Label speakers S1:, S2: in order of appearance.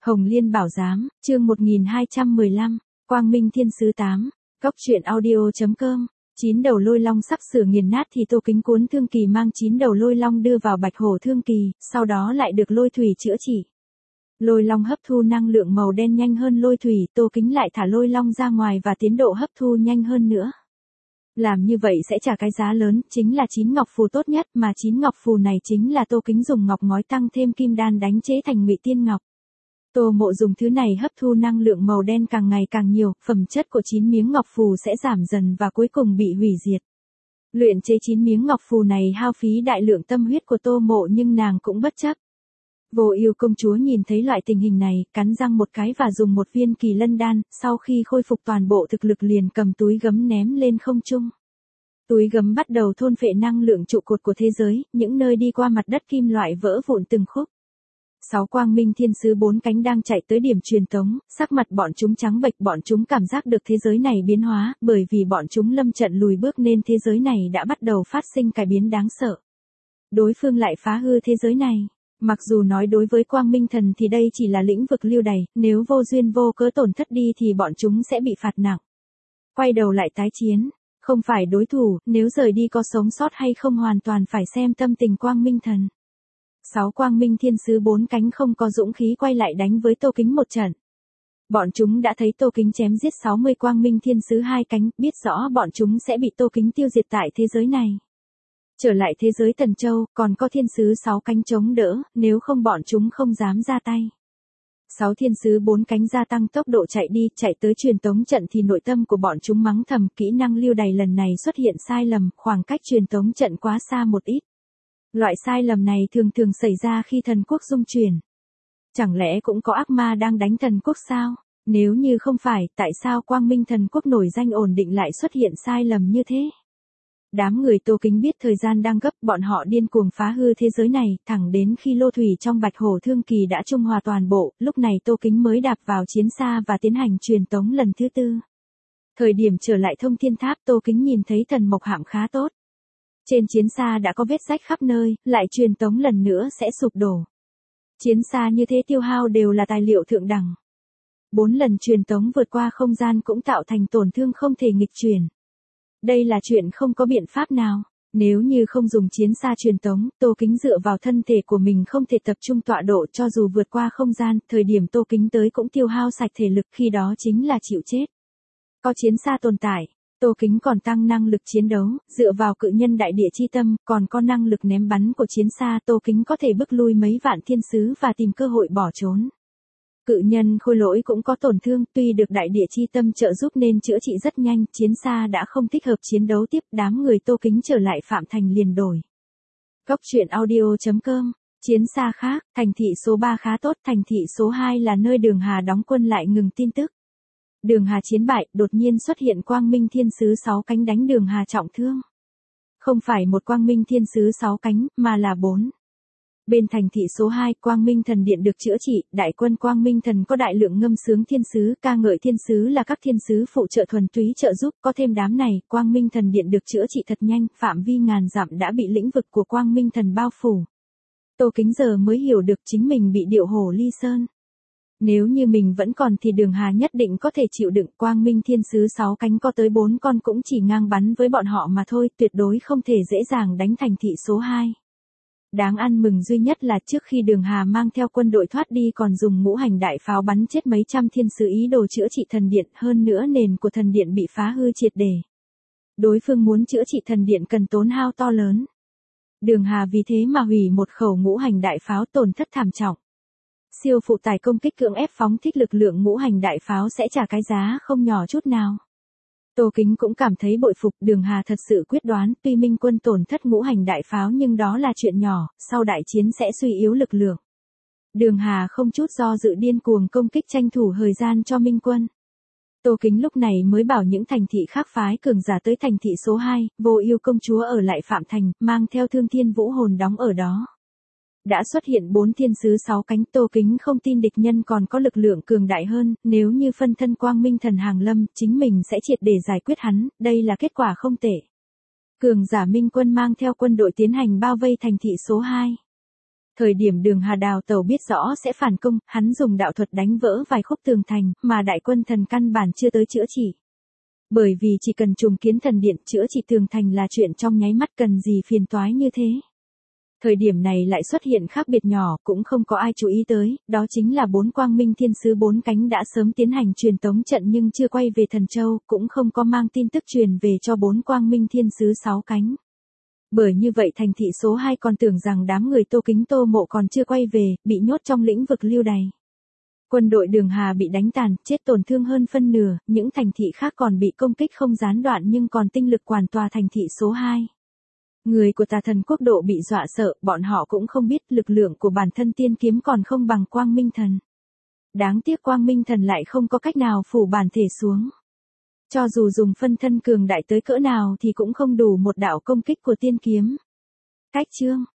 S1: Hồng Liên Bảo Giám, chương 1215, Quang Minh Thiên Sứ 8, Góc truyện audio.com. 9 đầu lôi long sắp sửa nghiền nát thì Tô Kính cuốn thương kỳ mang 9 đầu lôi long đưa vào bạch hổ thương kỳ, sau đó lại được lôi thủy chữa trị. Lôi long hấp thu năng lượng màu đen nhanh hơn lôi thủy, Tô Kính lại thả lôi long ra ngoài và tiến độ hấp thu nhanh hơn nữa. Làm như vậy sẽ trả cái giá lớn, chính là 9 ngọc phù tốt nhất, mà 9 ngọc phù này chính là Tô Kính dùng ngọc ngói tăng thêm kim đan đánh chế thành Ngụy Tiên Ngọc. Tô Mộ dùng thứ này hấp thu năng lượng màu đen càng ngày càng nhiều, phẩm chất của 9 miếng ngọc phù sẽ giảm dần và cuối cùng bị hủy diệt. Luyện chế 9 miếng ngọc phù này hao phí đại lượng tâm huyết của Tô Mộ nhưng nàng cũng bất chấp. Vô Ưu công chúa nhìn thấy loại tình hình này, cắn răng một cái và dùng một viên kỳ lân đan, sau khi khôi phục toàn bộ thực lực liền cầm túi gấm ném lên không trung. Túi gấm bắt đầu thôn phệ năng lượng trụ cột của thế giới, những nơi đi qua mặt đất kim loại vỡ vụn từng khúc. 6 quang minh thiên sứ 4 cánh đang chạy tới điểm truyền tống, sắc mặt bọn chúng trắng bệch, bọn chúng cảm giác được thế giới này biến hóa, bởi vì bọn chúng lâm trận lùi bước nên thế giới này đã bắt đầu phát sinh cải biến đáng sợ. Đối phương lại phá hư thế giới này. Mặc dù nói đối với quang minh thần thì đây chỉ là lĩnh vực lưu đày, nếu vô duyên vô cớ tổn thất đi thì bọn chúng sẽ bị phạt nặng. Quay đầu lại tái chiến, không phải đối thủ, nếu rời đi có sống sót hay không hoàn toàn phải xem tâm tình quang minh thần. 6 quang minh thiên sứ 4 cánh không có dũng khí quay lại đánh với Tô Kính một trận. Bọn chúng đã thấy Tô Kính chém giết 60 quang minh thiên sứ 2 cánh, biết rõ bọn chúng sẽ bị Tô Kính tiêu diệt tại thế giới này. Trở lại thế giới Tần Châu, còn có thiên sứ 6 cánh chống đỡ, nếu không bọn chúng không dám ra tay. 6 thiên sứ 4 cánh gia tăng tốc độ chạy đi, chạy tới truyền tống trận thì nội tâm của bọn chúng mắng thầm, kỹ năng lưu đày lần này xuất hiện sai lầm, khoảng cách truyền tống trận quá xa một ít. Loại sai lầm này thường thường xảy ra khi thần quốc dung chuyển. Chẳng lẽ cũng có ác ma đang đánh thần quốc sao? Nếu như không phải, tại sao quang minh thần quốc nổi danh ổn định lại xuất hiện sai lầm như thế? Đám người Tô Kính biết thời gian đang gấp, bọn họ điên cuồng phá hư thế giới này, thẳng đến khi lô thủy trong bạch hổ thương kỳ đã trung hòa toàn bộ, lúc này Tô Kính mới đạp vào chiến xa và tiến hành truyền tống lần thứ 4. Thời điểm trở lại thông thiên tháp, Tô Kính nhìn thấy thần mộc hạm khá tốt. Trên chiến xa đã có vết rách khắp nơi, lại truyền tống lần nữa sẽ sụp đổ. Chiến xa như thế tiêu hao đều là tài liệu thượng đẳng. 4 lần truyền tống vượt qua không gian cũng tạo thành tổn thương không thể nghịch chuyển. Đây là chuyện không có biện pháp nào. Nếu như không dùng chiến xa truyền tống, Tô Kính dựa vào thân thể của mình không thể tập trung tọa độ, cho dù vượt qua không gian, thời điểm Tô Kính tới cũng tiêu hao sạch thể lực, khi đó chính là chịu chết. Có chiến xa tồn tại, Tô Kính còn tăng năng lực chiến đấu, dựa vào cự nhân đại địa chi tâm, còn có năng lực ném bắn của chiến xa, Tô Kính có thể bức lui mấy vạn thiên sứ và tìm cơ hội bỏ trốn. Cự nhân khôi lỗi cũng có tổn thương, tuy được đại địa chi tâm trợ giúp nên chữa trị rất nhanh, chiến xa đã không thích hợp chiến đấu tiếp, đám người Tô Kính trở lại Phạm Thành liền đổi. Góc truyện audio.com, chiến xa khác, thành thị số 3 khá tốt, thành thị số 2 là nơi Đường Hà đóng quân lại ngừng tin tức. Đường Hà chiến bại, đột nhiên xuất hiện quang minh thiên sứ 6 cánh đánh Đường Hà trọng thương. Không phải một quang minh thiên sứ 6 cánh, mà là 4. Bên thành thị số 2, Quang Minh Thần Điện được chữa trị, đại quân Quang Minh Thần có đại lượng ngâm sướng thiên sứ, ca ngợi thiên sứ là các thiên sứ phụ trợ thuần túy trợ giúp, có thêm đám này, Quang Minh Thần Điện được chữa trị thật nhanh, phạm vi ngàn dặm đã bị lĩnh vực của Quang Minh Thần bao phủ. Tô Kính giờ mới hiểu được chính mình bị điệu hổ ly sơn. Nếu như mình vẫn còn thì Đường Hà nhất định có thể chịu đựng, Quang Minh thiên sứ 6 cánh có tới 4 con cũng chỉ ngang bắn với bọn họ mà thôi, tuyệt đối không thể dễ dàng đánh thành thị số 2. Đáng ăn mừng duy nhất là trước khi Đường Hà mang theo quân đội thoát đi còn dùng ngũ hành đại pháo bắn chết mấy trăm thiên sứ ý đồ chữa trị thần điện, hơn nữa nền của thần điện bị phá hư triệt để. Đối phương muốn chữa trị thần điện cần tốn hao to lớn. Đường Hà vì thế mà hủy một khẩu ngũ hành đại pháo, tổn thất thảm trọng. Siêu phụ tải công kích cưỡng ép phóng thích lực lượng ngũ hành đại pháo sẽ trả cái giá không nhỏ chút nào. Tô Kính cũng cảm thấy bội phục, Đường Hà thật sự quyết đoán, tuy Minh quân tổn thất ngũ hành đại pháo nhưng đó là chuyện nhỏ, sau đại chiến sẽ suy yếu lực lượng. Đường Hà không chút do dự điên cuồng công kích tranh thủ thời gian cho Minh quân. Tô Kính lúc này mới bảo những thành thị khác phái cường giả tới thành thị số 2, Vô Ưu công chúa ở lại Phạm Thành, mang theo Thương Thiên Vũ Hồn đóng ở đó. Đã xuất hiện 4 thiên sứ 6 cánh, Tô Kính không tin địch nhân còn có lực lượng cường đại hơn, nếu như phân thân Quang Minh Thần hàng lâm, chính mình sẽ triệt để giải quyết hắn, đây là kết quả không tệ. Cường giả Minh quân mang theo quân đội tiến hành bao vây thành thị số 2. Thời điểm Đường Hà đào tàu biết rõ sẽ phản công, hắn dùng đạo thuật đánh vỡ vài khúc tường thành, mà đại quân thần căn bản chưa tới chữa trị. Bởi vì chỉ cần trùng kiến thần điện chữa trị tường thành là chuyện trong nháy mắt, cần gì phiền toái như thế. Thời điểm này lại xuất hiện khác biệt nhỏ, cũng không có ai chú ý tới, đó chính là 4 quang minh thiên sứ 4 cánh đã sớm tiến hành truyền tống trận nhưng chưa quay về Thần Châu, cũng không có mang tin tức truyền về cho 4 quang minh thiên sứ 6 cánh. Bởi như vậy thành thị số 2 còn tưởng rằng đám người Tô Kính Tô Mộ còn chưa quay về, bị nhốt trong lĩnh vực lưu đày. Quân đội Đường Hà bị đánh tàn, chết tổn thương hơn phân nửa, những thành thị khác còn bị công kích không gián đoạn nhưng còn tinh lực quản tòa thành thị số 2. Người của Tà Thần quốc độ bị dọa sợ, bọn họ cũng không biết lực lượng của bản thân tiên kiếm còn không bằng Quang Minh Thần. Đáng tiếc Quang Minh Thần lại không có cách nào phủ bản thể xuống. Cho dù dùng phân thân cường đại tới cỡ nào thì cũng không đủ một đạo công kích của tiên kiếm. Cách chương